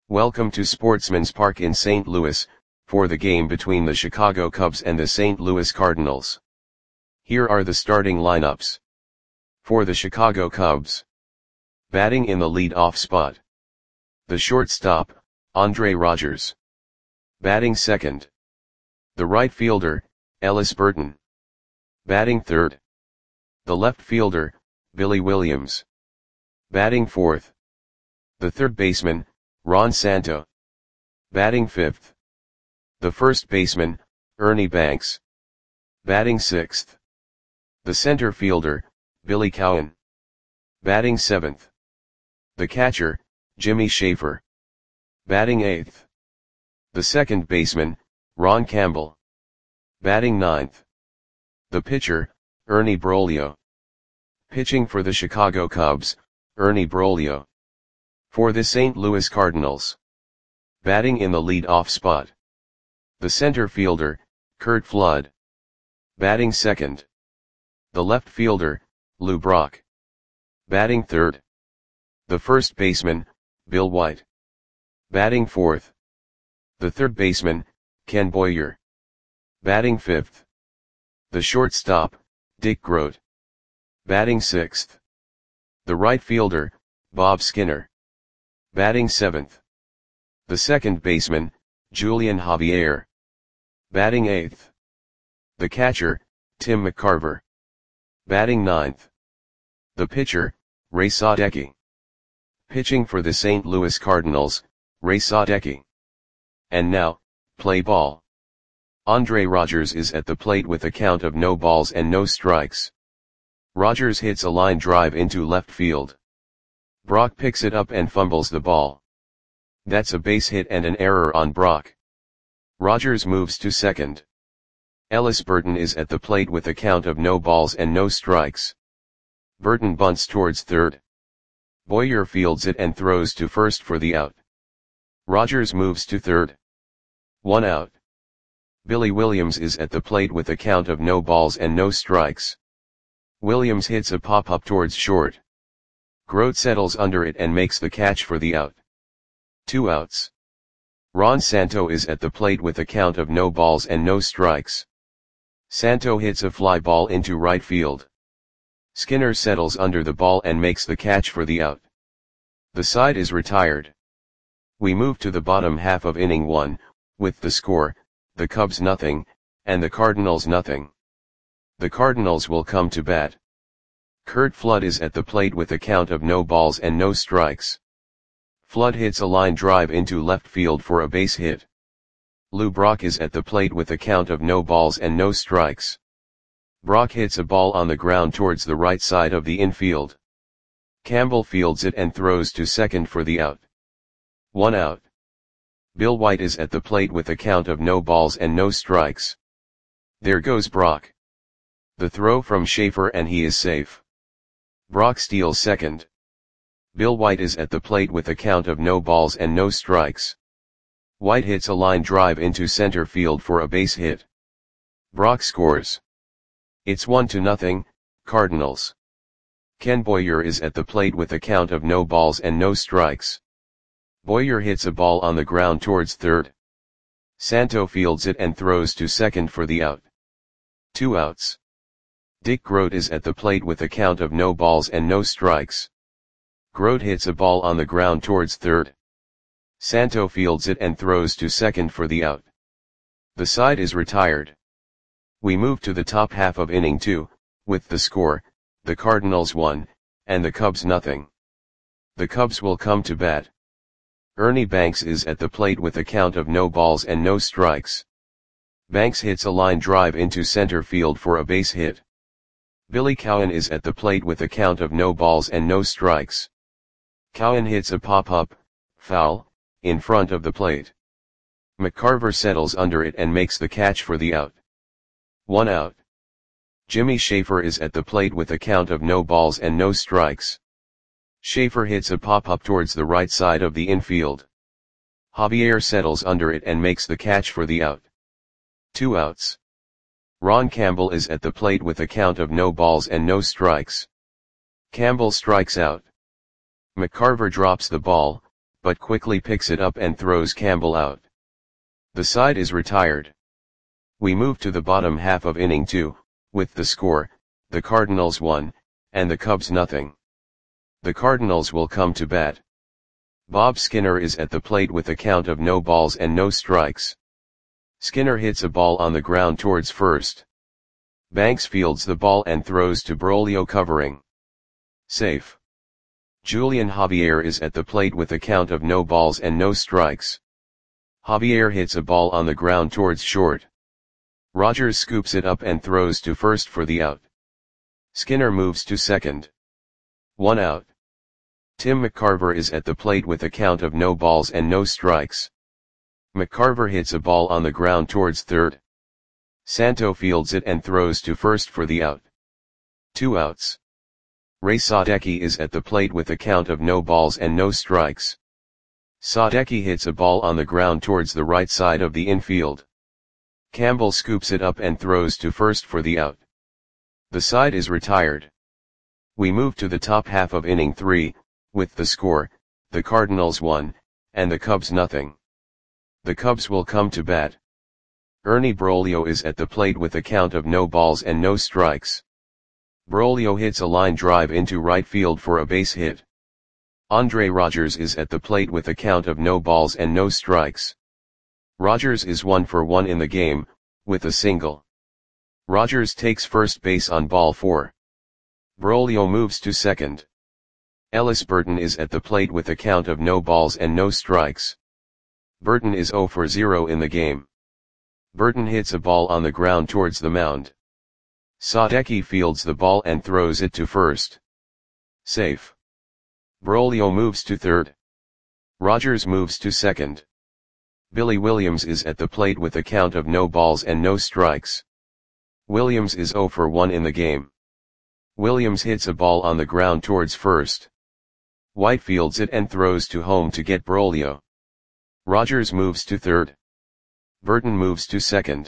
Welcome to Sportsman's Park in St. Louis, for the game between the Chicago Cubs and the St. Louis Cardinals. Here are the starting lineups. For the Chicago Cubs. Batting in the lead-off spot. The shortstop, Andre Rogers. Batting second. The right fielder, Ellis Burton. Batting third. The left fielder, Billy Williams. Batting fourth. The third baseman, Ron Santo. Batting fifth. The first baseman, Ernie Banks. Batting sixth. The center fielder, Billy Cowan. Batting seventh. The catcher, Jimmy Schaefer. Batting eighth. The second baseman, Ron Campbell. Batting ninth. The pitcher, Ernie Broglio. Pitching for the Chicago Cubs, Ernie Broglio. For the St. Louis Cardinals. Batting in the lead-off spot. The center fielder, Curt Flood. Batting second. The left fielder, Lou Brock. Batting third. The first baseman, Bill White. Batting fourth. The third baseman, Ken Boyer. Batting fifth. The shortstop, Dick Groat. Batting sixth. The right fielder, Bob Skinner. Batting seventh. The second baseman, Julian Javier. Batting eighth. The catcher, Tim McCarver. Batting ninth. The pitcher, Ray Sadecki. Pitching for the St. Louis Cardinals, Ray Sadecki. And now, play ball. Andre Rogers is at the plate with a count of no balls and no strikes. Rogers hits a line drive into left field. Brock picks it up and fumbles the ball. That's a base hit and an error on Brock. Rogers moves to second. Ellis Burton is at the plate with a count of no balls and no strikes. Burton bunts towards third. Boyer fields it and throws to first for the out. Rogers moves to third. 1 out. Billy Williams is at the plate with a count of no balls and no strikes. Williams hits a pop-up towards short. Groat settles under it and makes the catch for the out. 2 outs. Ron Santo is at the plate with a count of no balls and no strikes. Santo hits a fly ball into right field. Skinner settles under the ball and makes the catch for the out. The side is retired. We move to the bottom half of inning 1, with the score, the Cubs nothing, and the Cardinals nothing. The Cardinals will come to bat. Curt Flood is at the plate with a count of no balls and no strikes. Flood hits a line drive into left field for a base hit. Lou Brock is at the plate with a count of no balls and no strikes. Brock hits a ball on the ground towards the right side of the infield. Campbell fields it and throws to second for the out. 1 out. Bill White is at the plate with a count of no balls and no strikes. There goes Brock. The throw from Schaefer and he is safe. Brock steals second. Bill White is at the plate with a count of no balls and no strikes. White hits a line drive into center field for a base hit. Brock scores. It's 1-0, Cardinals. Ken Boyer is at the plate with a count of no balls and no strikes. Boyer hits a ball on the ground towards third. Santo fields it and throws to second for the out. 2 outs. Dick Groat is at the plate with a count of no balls and no strikes. Groat hits a ball on the ground towards third. Santo fields it and throws to second for the out. The side is retired. We move to the top half of inning 2, with the score, the Cardinals 1, and the Cubs nothing. The Cubs will come to bat. Ernie Banks is at the plate with a count of no balls and no strikes. Banks hits a line drive into center field for a base hit. Billy Cowan is at the plate with a count of no balls and no strikes. Cowan hits a pop-up, foul, in front of the plate. McCarver settles under it and makes the catch for the out. 1 out. Jimmy Schaefer is at the plate with a count of no balls and no strikes. Schaefer hits a pop-up towards the right side of the infield. Javier settles under it and makes the catch for the out. 2 outs. Ron Campbell is at the plate with a count of no balls and no strikes. Campbell strikes out. McCarver drops the ball, but quickly picks it up and throws Campbell out. The side is retired. We move to the bottom half of inning 2, with the score, the Cardinals 1, and the Cubs nothing. The Cardinals will come to bat. Bob Skinner is at the plate with a count of no balls and no strikes. Skinner hits a ball on the ground towards first. Banks fields the ball and throws to Broglio covering. Safe. Julian Javier is at the plate with a count of no balls and no strikes. Javier hits a ball on the ground towards short. Rogers scoops it up and throws to first for the out. Skinner moves to second. 1 out. Tim McCarver is at the plate with a count of no balls and no strikes. McCarver hits a ball on the ground towards third. Santo fields it and throws to first for the out. 2 outs. Ray Sadecki is at the plate with a count of no balls and no strikes. Sadecki hits a ball on the ground towards the right side of the infield. Campbell scoops it up and throws to first for the out. The side is retired. We move to the top half of inning 3, with the score, the Cardinals 1, and the Cubs nothing. The Cubs will come to bat. Ernie Broglio is at the plate with a count of no balls and no strikes. Broglio hits a line drive into right field for a base hit. Andre Rogers is at the plate with a count of no balls and no strikes. Rogers is 1 for 1 in the game, with a single. Rogers takes first base on ball 4. Broglio moves to second. Ellis Burton is at the plate with a count of no balls and no strikes. Burton is 0 for 0 in the game. Burton hits a ball on the ground towards the mound. Sadecki fields the ball and throws it to first. Safe. Broglio moves to third. Rogers moves to second. Billy Williams is at the plate with a count of no balls and no strikes. Williams is 0 for 1 in the game. Williams hits a ball on the ground towards first. White fields it and throws to home to get Broglio. Rogers moves to third. Burton moves to second.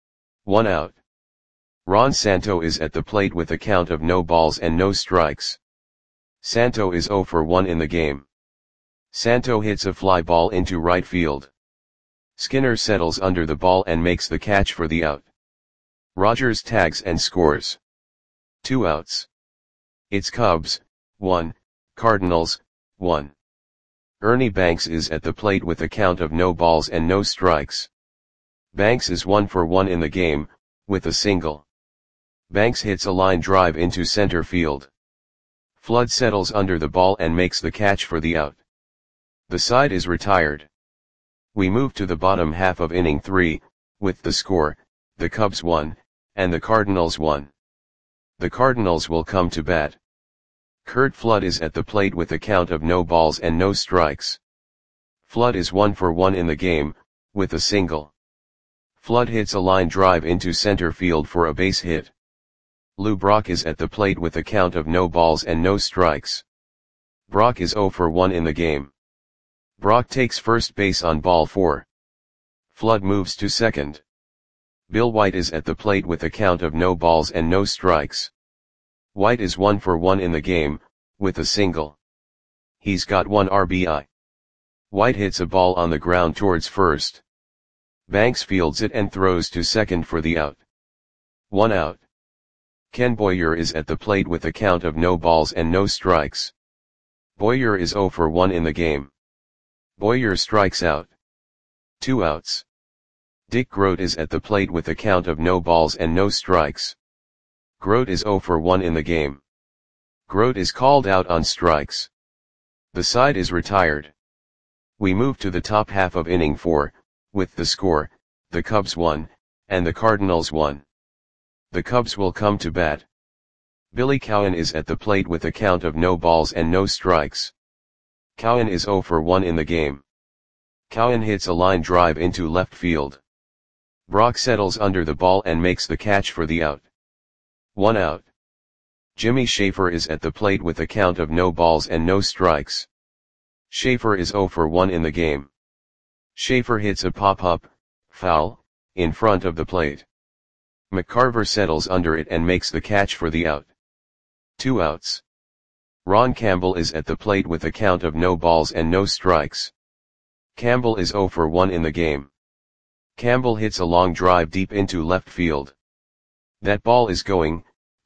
1 out. Ron Santo is at the plate with a count of no balls and no strikes. Santo is 0 for 1 in the game. Santo hits a fly ball into right field. Skinner settles under the ball and makes the catch for the out. Rogers tags and scores. 2 outs. It's Cubs, 1, Cardinals, 1. Ernie Banks is at the plate with a count of no balls and no strikes. Banks is 1 for 1 in the game, with a single. Banks hits a line drive into center field. Flood settles under the ball and makes the catch for the out. The side is retired. We move to the bottom half of inning 3, with the score, the Cubs 1, and the Cardinals 1. The Cardinals will come to bat. Curt Flood is at the plate with a count of no balls and no strikes. Flood is 1 for 1 in the game, with a single. Flood hits a line drive into center field for a base hit. Lou Brock is at the plate with a count of no balls and no strikes. Brock is 0 for 1 in the game. Brock takes first base on ball 4. Flood moves to second. Bill White is at the plate with a count of no balls and no strikes. White is 1 for 1 in the game, with a single. He's got 1 RBI. White hits a ball on the ground towards first. Banks fields it and throws to second for the out. 1 out. Ken Boyer is at the plate with a count of no balls and no strikes. Boyer is 0 for 1 in the game. Boyer strikes out. 2 outs. Dick Groat is at the plate with a count of no balls and no strikes. Groat is 0 for 1 in the game. Groat is called out on strikes. The side is retired. We move to the top half of inning 4, with the score, the Cubs 1, and the Cardinals 1. The Cubs will come to bat. Billy Cowan is at the plate with a count of no balls and no strikes. Cowan is 0 for 1 in the game. Cowan hits a line drive into left field. Brock settles under the ball and makes the catch for the out. 1 out. Jimmy Schaefer is at the plate with a count of no balls and no strikes. Schaefer is 0 for 1 in the game. Schaefer hits a pop-up, foul, in front of the plate. McCarver settles under it and makes the catch for the out. 2 outs. Ron Campbell is at the plate with a count of no balls and no strikes. Campbell is 0 for 1 in the game. Campbell hits a long drive deep into left field. That ball is going,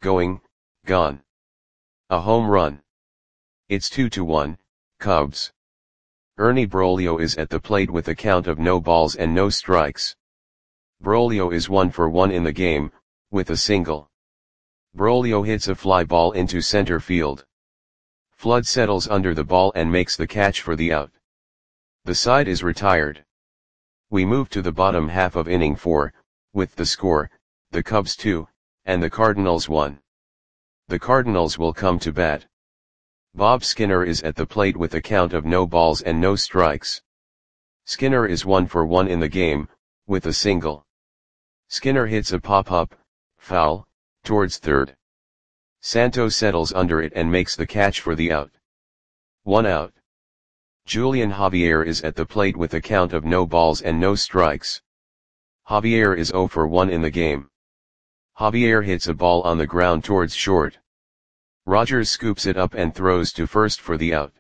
gone. A home run. It's 2-1, Cubs. Ernie Broglio is at the plate with a count of no balls and no strikes. Broglio is 1 for 1 in the game, with a single. Broglio hits a fly ball into center field. Flood settles under the ball and makes the catch for the out. The side is retired. We move to the bottom half of inning 4, with the score, the Cubs 2, and the Cardinals 1. The Cardinals will come to bat. Bob Skinner is at the plate with a count of no balls and no strikes. Skinner is 1 for 1 in the game, with a single. Skinner hits a pop-up, foul, towards third. Santos settles under it and makes the catch for the out. 1 out. Julian Javier is at the plate with a count of no balls and no strikes. Javier is 0 for 1 in the game. Javier hits a ball on the ground towards short. Rogers scoops it up and throws to first for the out.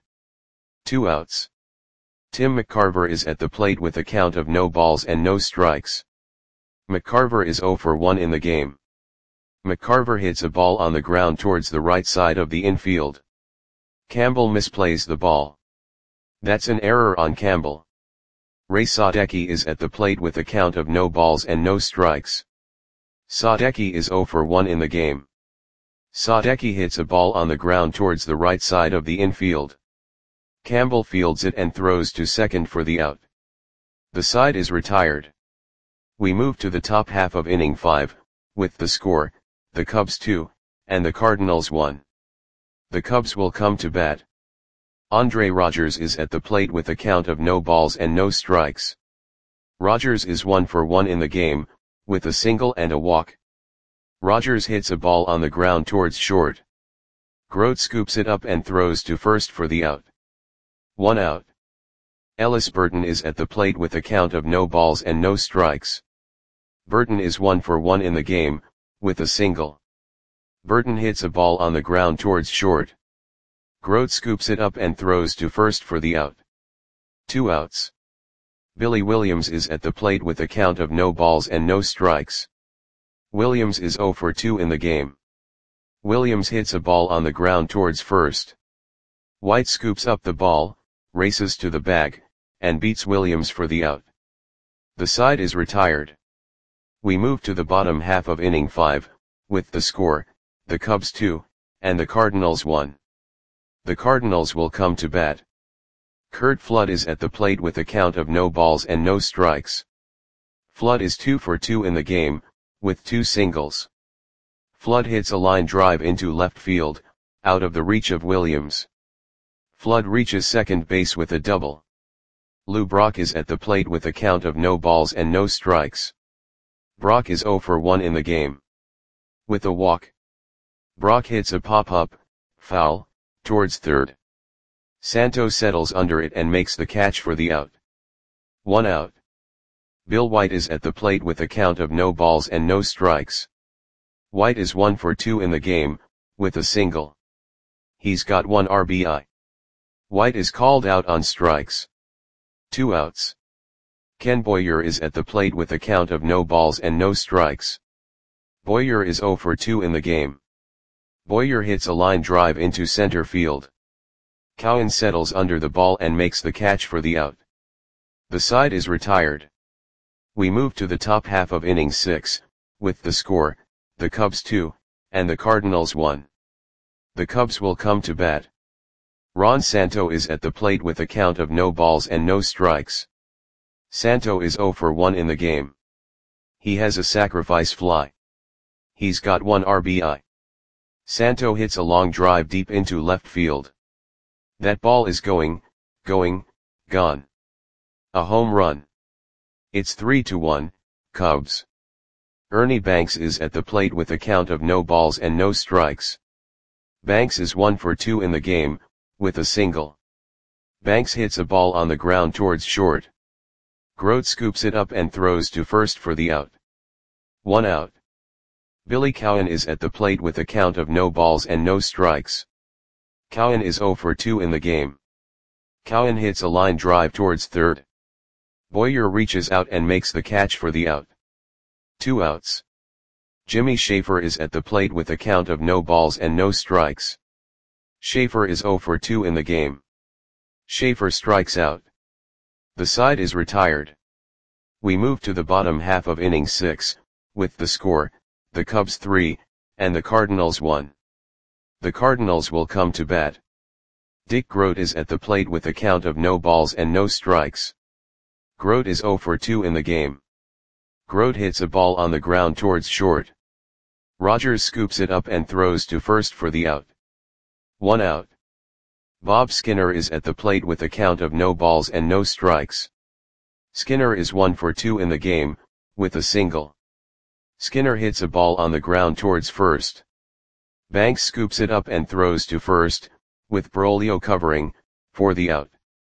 2 outs. Tim McCarver is at the plate with a count of no balls and no strikes. McCarver is 0 for 1 in the game. McCarver hits a ball on the ground towards the right side of the infield. Campbell misplays the ball. That's an error on Campbell. Ray Sadecki is at the plate with a count of no balls and no strikes. Sadecki is 0 for 1 in the game. Sadecki hits a ball on the ground towards the right side of the infield. Campbell fields it and throws to second for the out. The side is retired. We move to the top half of inning 5, with the score, the Cubs 2, and the Cardinals 1. The Cubs will come to bat. Andre Rogers is at the plate with a count of no balls and no strikes. Rogers is 1 for 1 in the game, with a single and a walk. Rogers hits a ball on the ground towards short. Grote scoops it up and throws to first for the out. 1 out. Ellis Burton is at the plate with a count of no balls and no strikes. Burton is 1 for 1 in the game, with a single. Burton hits a ball on the ground towards short. Grote scoops it up and throws to first for the out. 2 outs. Billy Williams is at the plate with a count of no balls and no strikes. Williams is 0 for 2 in the game. Williams hits a ball on the ground towards first. White scoops up the ball, races to the bag, and beats Williams for the out. The side is retired. We move to the bottom half of inning 5, with the score, the Cubs 2, and the Cardinals 1. The Cardinals will come to bat. Curt Flood is at the plate with a count of no balls and no strikes. Flood is 2 for 2 in the game, with 2 singles. Flood hits a line drive into left field, out of the reach of Williams. Flood reaches second base with a double. Lou Brock is at the plate with a count of no balls and no strikes. Brock is 0 for 1 in the game. With a walk. Brock hits a pop-up, foul, towards third. Santos settles under it and makes the catch for the out. 1 out. Bill White is at the plate with a count of no balls and no strikes. White is 1 for 2 in the game, with a single. He's got 1 RBI. White is called out on strikes. 2 outs. Ken Boyer is at the plate with a count of no balls and no strikes. Boyer is 0 for 2 in the game. Boyer hits a line drive into center field. Cowan settles under the ball and makes the catch for the out. The side is retired. We move to the top half of inning 6, with the score, the Cubs 2, and the Cardinals 1. The Cubs will come to bat. Ron Santo is at the plate with a count of no balls and no strikes. Santo is 0 for 1 in the game. He has a sacrifice fly. He's got 1 RBI. Santo hits a long drive deep into left field. That ball is going, gone. A home run. It's 3-1, Cubs. Ernie Banks is at the plate with a count of no balls and no strikes. Banks is 1 for 2 in the game, with a single. Banks hits a ball on the ground towards short. Grote scoops it up and throws to first for the out. 1 out. Billy Cowan is at the plate with a count of no balls and no strikes. Cowan is 0 for 2 in the game. Cowan hits a line drive towards third. Boyer reaches out and makes the catch for the out. 2 outs. Jimmy Schaefer is at the plate with a count of no balls and no strikes. Schaefer is 0 for 2 in the game. Schaefer strikes out. The side is retired. We move to the bottom half of inning 6, with the score, the Cubs 3, and the Cardinals 1. The Cardinals will come to bat. Dick Grote is at the plate with a count of no balls and no strikes. Grote is 0 for 2 in the game. Grote hits a ball on the ground towards short. Rogers scoops it up and throws to first for the out. 1 out. Bob Skinner is at the plate with a count of no balls and no strikes. Skinner is 1 for 2 in the game, with a single. Skinner hits a ball on the ground towards first. Banks scoops it up and throws to first, with Broglio covering, for the out.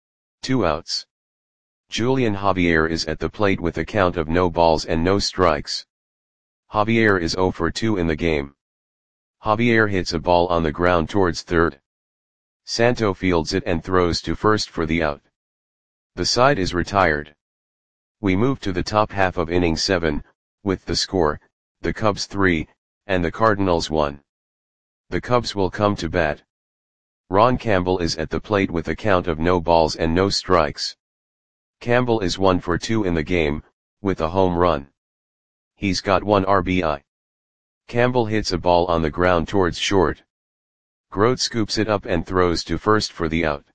2 outs. Julian Javier is at the plate with a count of no balls and no strikes. Javier is 0 for 2 in the game. Javier hits a ball on the ground towards third. Santo fields it and throws to first for the out. The side is retired. We move to the top half of inning 7, with the score, the Cubs 3, and the Cardinals 1. The Cubs will come to bat. Ron Campbell is at the plate with a count of no balls and no strikes. Campbell is 1 for 2 in the game, with a home run. He's got 1 RBI. Campbell hits a ball on the ground towards short. Grote scoops it up and throws to first for the out.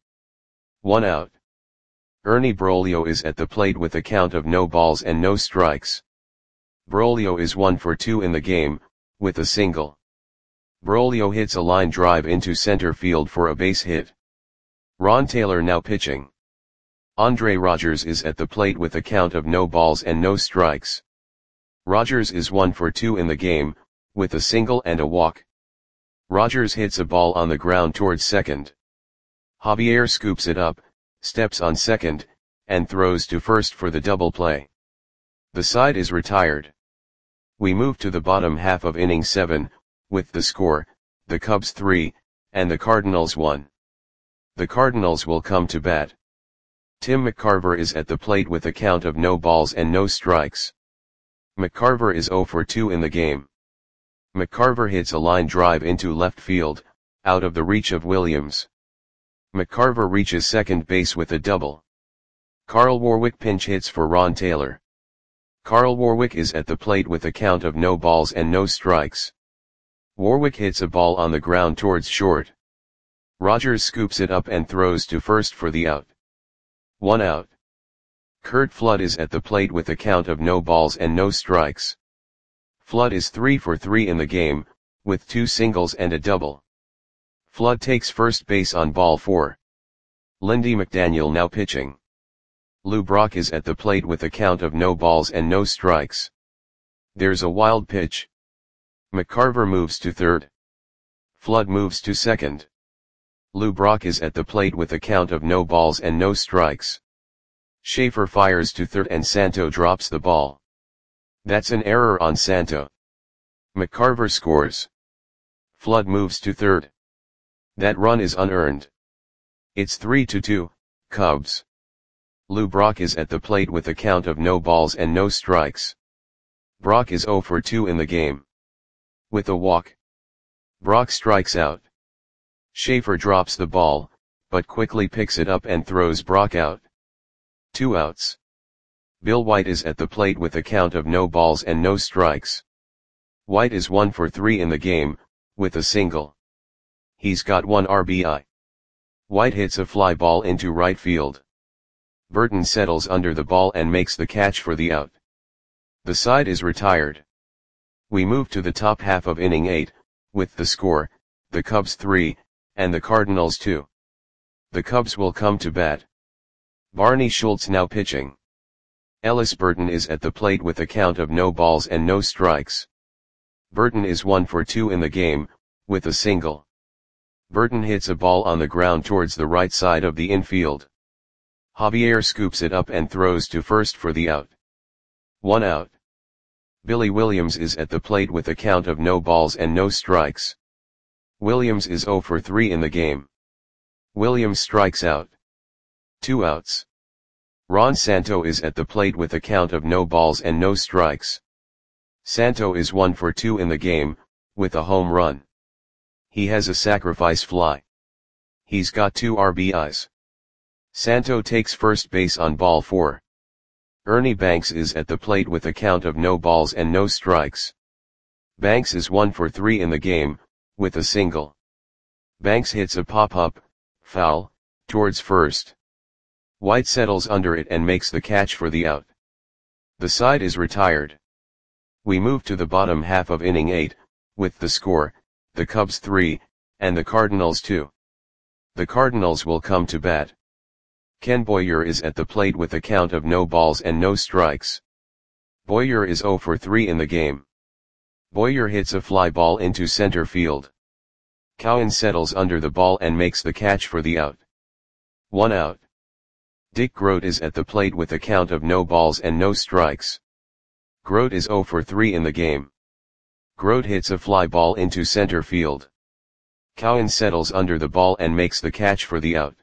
1 out. Ernie Broglio is at the plate with a count of no balls and no strikes. Broglio is 1 for 2 in the game, with a single. Broglio hits a line drive into center field for a base hit. Ron Taylor now pitching. Andre Rogers is at the plate with a count of no balls and no strikes. Rogers is 1 for 2 in the game, with a single and a walk. Rogers hits a ball on the ground towards second. Javier scoops it up, steps on second, and throws to first for the double play. The side is retired. We move to the bottom half of inning 7, with the score, the Cubs 3, and the Cardinals 1. The Cardinals will come to bat. Tim McCarver is at the plate with a count of no balls and no strikes. McCarver is 0 for 2 in the game. McCarver hits a line drive into left field, out of the reach of Williams. McCarver reaches second base with a double. Carl Warwick pinch hits for Ron Taylor. Carl Warwick is at the plate with a count of no balls and no strikes. Warwick hits a ball on the ground towards short. Rogers scoops it up and throws to first for the out. 1 out. Curt Flood is at the plate with a count of no balls and no strikes. Flood is 3 for 3 in the game, with 2 singles and a double. Flood takes first base on ball 4. Lindy McDaniel now pitching. Lou Brock is at the plate with a count of no balls and no strikes. There's a wild pitch. McCarver moves to third. Flood moves to second. Lou Brock is at the plate with a count of no balls and no strikes. Schaefer fires to third and Santo drops the ball. That's an error on Santo. McCarver scores. Flood moves to third. That run is unearned. It's 3-2, Cubs. Lou Brock is at the plate with a count of no balls and no strikes. Brock is 0 for 2 in the game. With a walk. Brock strikes out. Schaefer drops the ball, but quickly picks it up and throws Brock out. 2 outs. Bill White is at the plate with a count of no balls and no strikes. White is 1 for 3 in the game, with a single. He's got 1 RBI. White hits a fly ball into right field. Burton settles under the ball and makes the catch for the out. The side is retired. We move to the top half of inning 8, with the score, the Cubs 3, and the Cardinals 2. The Cubs will come to bat. Barney Schultz now pitching. Ellis Burton is at the plate with a count of no balls and no strikes. Burton is 1 for 2 in the game, with a single. Burton hits a ball on the ground towards the right side of the infield. Javier scoops it up and throws to first for the out. 1 out. Billy Williams is at the plate with a count of no balls and no strikes. Williams is 0 for 3 in the game. Williams strikes out. 2 outs. Ron Santo is at the plate with a count of no balls and no strikes. Santo is 1 for 2 in the game, with a home run. He has a sacrifice fly. He's got 2 RBIs. Santo takes first base on ball 4. Ernie Banks is at the plate with a count of no balls and no strikes. Banks is 1 for 3 in the game, with a single. Banks hits a pop-up, foul, towards first. White settles under it and makes the catch for the out. The side is retired. We move to the bottom half of inning 8, with the score, the Cubs 3, and the Cardinals 2. The Cardinals will come to bat. Ken Boyer is at the plate with a count of no balls and no strikes. Boyer is 0 for 3 in the game. Boyer hits a fly ball into center field. Cowan settles under the ball and makes the catch for the out. 1 out. Dick Groat is at the plate with a count of no balls and no strikes. Groat is 0 for 3 in the game. Groat hits a fly ball into center field. Cowan settles under the ball and makes the catch for the out.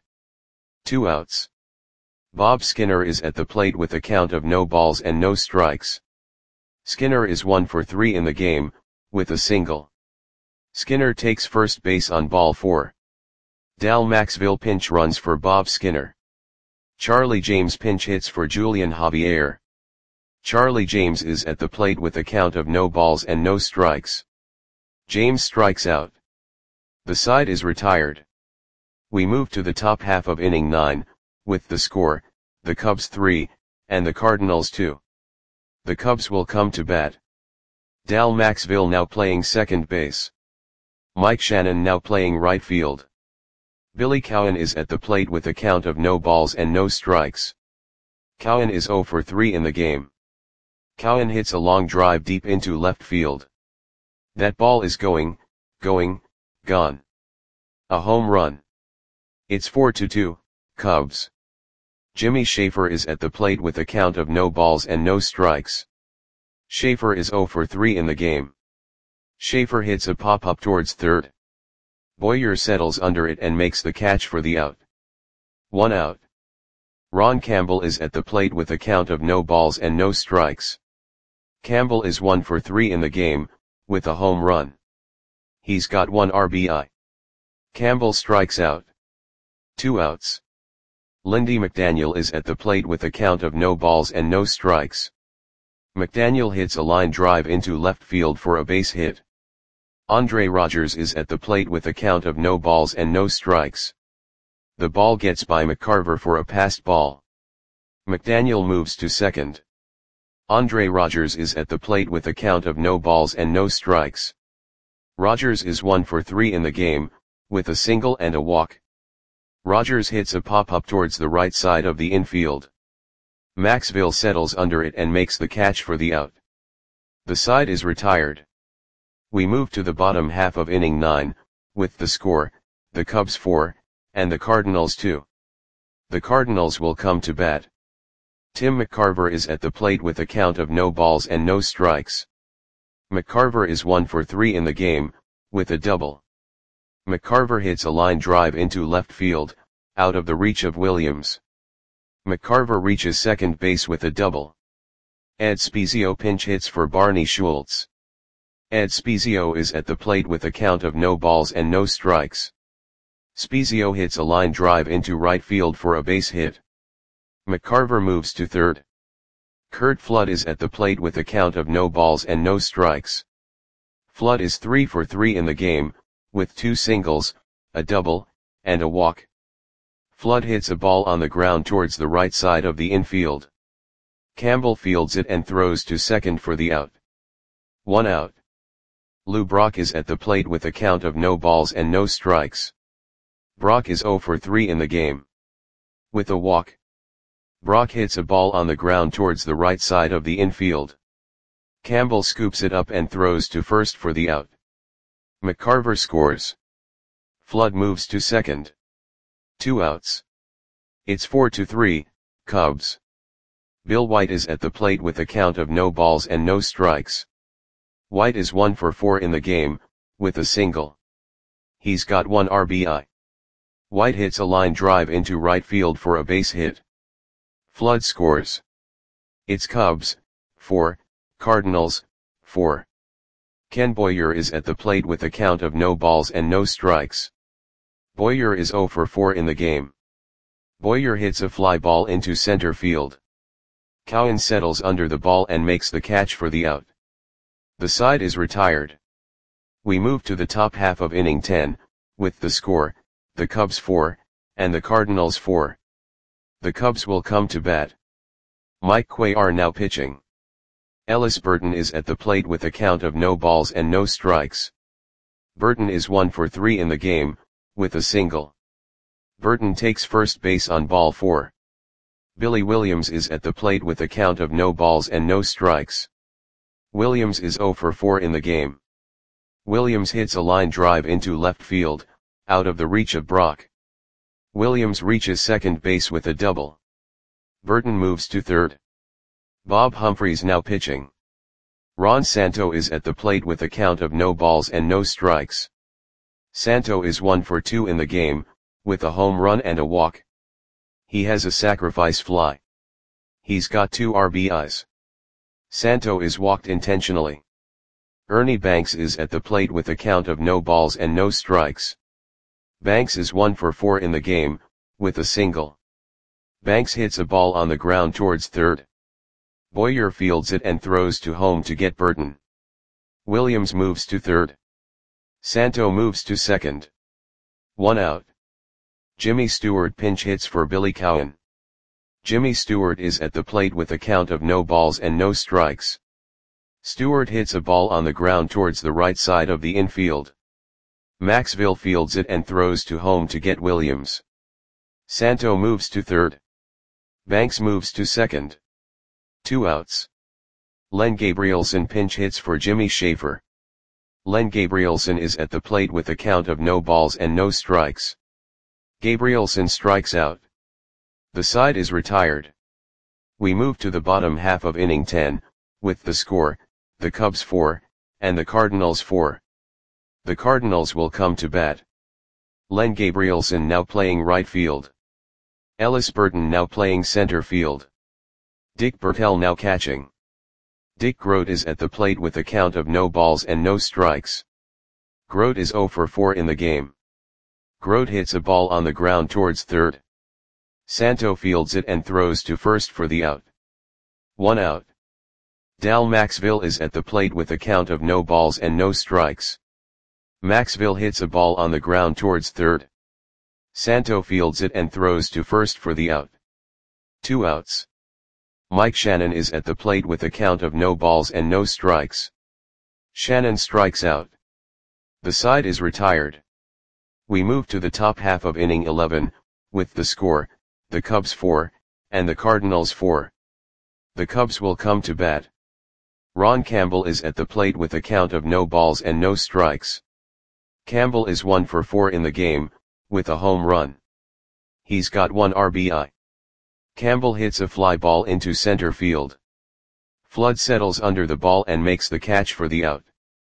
2 outs. Bob Skinner is at the plate with a count of no balls and no strikes. Skinner is 1 for 3 in the game, with a single. Skinner takes first base on ball 4. Dal Maxville pinch runs for Bob Skinner. Charlie James pinch hits for Julian Javier. Charlie James is at the plate with a count of no balls and no strikes. James strikes out. The side is retired. We move to the top half of inning 9, with the score, the Cubs 3, and the Cardinals 2. The Cubs will come to bat. Dal Maxville now playing second base. Mike Shannon now playing right field. Billy Cowan is at the plate with a count of no balls and no strikes. Cowan is 0 for 3 in the game. Cowan hits a long drive deep into left field. That ball is gone. A home run. It's 4-2, Cubs. Jimmy Schaefer is at the plate with a count of no balls and no strikes. Schaefer is 0 for 3 in the game. Schaefer hits a pop-up towards third. Boyer settles under it and makes the catch for the out. 1 out. Ron Campbell is at the plate with a count of no balls and no strikes. Campbell is 1 for 3 in the game, with a home run. He's got 1 RBI. Campbell strikes out. 2 outs. Lindy McDaniel is at the plate with a count of no balls and no strikes. McDaniel hits a line drive into left field for a base hit. Andre Rogers is at the plate with a count of no balls and no strikes. The ball gets by McCarver for a passed ball. McDaniel moves to second. Andre Rogers is at the plate with a count of no balls and no strikes. Rogers is 1 for 3 in the game, with a single and a walk. Rogers hits a pop-up towards the right side of the infield. Maxville settles under it and makes the catch for the out. The side is retired. We move to the bottom half of inning 9, with the score, the Cubs 4, and the Cardinals 2. The Cardinals will come to bat. Tim McCarver is at the plate with a count of no balls and no strikes. McCarver is 1 for 3 in the game, with a double. McCarver hits a line drive into left field, out of the reach of Williams. McCarver reaches second base with a double. Ed Spezio pinch hits for Barney Schultz. Ed Spezio is at the plate with a count of no balls and no strikes. Spezio hits a line drive into right field for a base hit. McCarver moves to third. Curt Flood is at the plate with a count of no balls and no strikes. Flood is 3 for 3 in the game, with 2 singles, a double, and a walk. Flood hits a ball on the ground towards the right side of the infield. Campbell fields it and throws to second for the out. 1 out. Lou Brock is at the plate with a count of no balls and no strikes. Brock is 0 for 3 in the game. With a walk. Brock hits a ball on the ground towards the right side of the infield. Campbell scoops it up and throws to first for the out. McCarver scores. Flood moves to second. 2 outs. It's 4-3, Cubs. Bill White is at the plate with a count of no balls and no strikes. White is 1 for 4 in the game, with a single. He's got 1 RBI. White hits a line drive into right field for a base hit. Flood scores. It's Cubs, 4, Cardinals, 4. Ken Boyer is at the plate with a count of no balls and no strikes. Boyer is 0 for 4 in the game. Boyer hits a fly ball into center field. Cowan settles under the ball and makes the catch for the out. The side is retired. We move to the top half of inning 10, with the score, the Cubs 4, and the Cardinals 4. The Cubs will come to bat. Mike Cuellar now pitching. Ellis Burton is at the plate with a count of no balls and no strikes. Burton is 1 for 3 in the game, with a single. Burton takes first base on ball 4. Billy Williams is at the plate with a count of no balls and no strikes. Williams is 0 for 4 in the game. Williams hits a line drive into left field, out of the reach of Brock. Williams reaches second base with a double. Burton moves to third. Bob Humphreys now pitching. Ron Santo is at the plate with a count of no balls and no strikes. Santo is 1 for 2 in the game, with a home run and a walk. He has a sacrifice fly. He's got 2 RBIs. Santo is walked intentionally. Ernie Banks is at the plate with a count of no balls and no strikes. Banks is 1 for 4 in the game, with a single. Banks hits a ball on the ground towards third. Boyer fields it and throws to home to get Burton. Williams moves to third. Santo moves to second. 1 out. Jimmy Stewart pinch hits for Billy Cowan. Jimmy Stewart is at the plate with a count of no balls and no strikes. Stewart hits a ball on the ground towards the right side of the infield. Maxville fields it and throws to home to get Williams. Santo moves to third. Banks moves to second. 2 outs. Len Gabrielson pinch hits for Jimmy Schaefer. Len Gabrielson is at the plate with a count of no balls and no strikes. Gabrielson strikes out. The side is retired. We move to the bottom half of inning 10, with the score, the Cubs 4, and the Cardinals 4. The Cardinals will come to bat. Len Gabrielson now playing right field. Ellis Burton now playing center field. Dick Bertel now catching. Dick Grote is at the plate with a count of no balls and no strikes. Grote is 0 for 4 in the game. Grote hits a ball on the ground towards third. Santo fields it and throws to first for the out. 1 out. Dal Maxville is at the plate with a count of no balls and no strikes. Maxville hits a ball on the ground towards third. Santo fields it and throws to first for the out. 2 outs. Mike Shannon is at the plate with a count of no balls and no strikes. Shannon strikes out. The side is retired. We move to the top half of inning 11, with the score, the Cubs 4, and the Cardinals 4. The Cubs will come to bat. Ron Campbell is at the plate with a count of no balls and no strikes. Campbell is 1 for 4 in the game, with a home run. He's got 1 RBI. Campbell hits a fly ball into center field. Flood settles under the ball and makes the catch for the out.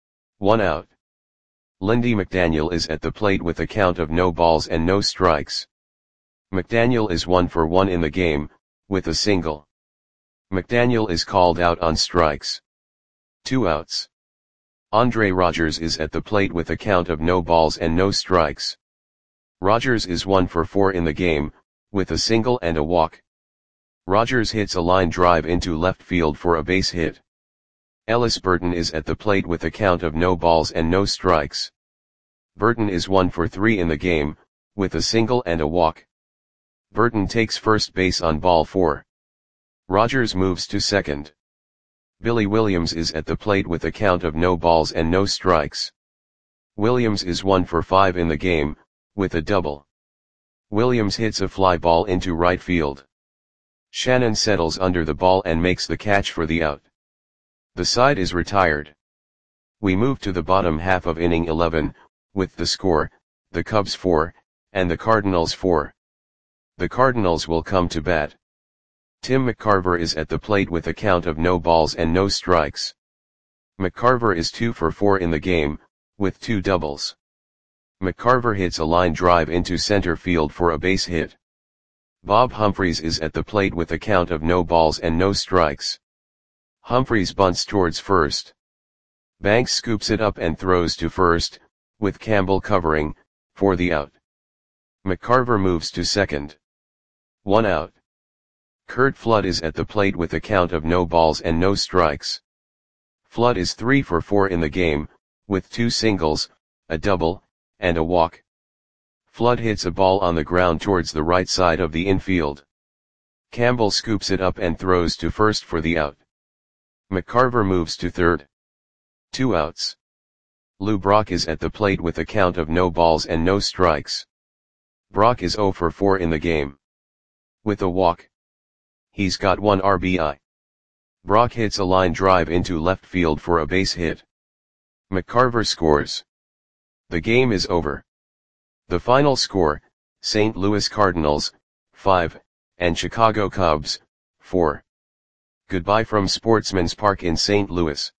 1 out. Lindy McDaniel is at the plate with a count of no balls and no strikes. McDaniel is 1 for 1 in the game, with a single. McDaniel is called out on strikes. 2 outs. Andre Rogers is at the plate with a count of no balls and no strikes. Rogers is 1 for 4 in the game, with a single and a walk. Rogers hits a line drive into left field for a base hit. Ellis Burton is at the plate with a count of no balls and no strikes. Burton is 1 for 3 in the game, with a single and a walk. Burton takes first base on ball 4. Rogers moves to second. Billy Williams is at the plate with a count of no balls and no strikes. Williams is 1 for 5 in the game, with a double. Williams hits a fly ball into right field. Shannon settles under the ball and makes the catch for the out. The side is retired. We move to the bottom half of inning 11, with the score, the Cubs 4, and the Cardinals 4. The Cardinals will come to bat. Tim McCarver is at the plate with a count of no balls and no strikes. McCarver is 2 for 4 in the game, with 2 doubles. McCarver hits a line drive into center field for a base hit. Bob Humphries is at the plate with a count of no balls and no strikes. Humphries bunts towards first. Banks scoops it up and throws to first, with Campbell covering, for the out. McCarver moves to second. 1 out. Curt Flood is at the plate with a count of no balls and no strikes. Flood is 3 for 4 in the game, with 2 singles, a double, and a walk. Flood hits a ball on the ground towards the right side of the infield. Campbell scoops it up and throws to first for the out. McCarver moves to third. 2 outs. Lou Brock is at the plate with a count of no balls and no strikes. Brock is 0 for 4 in the game. With a walk. He's got 1 RBI. Brock hits a line drive into left field for a base hit. McCarver scores. The game is over. The final score, St. Louis Cardinals, 5, and Chicago Cubs, 4. Goodbye from Sportsman's Park in St. Louis.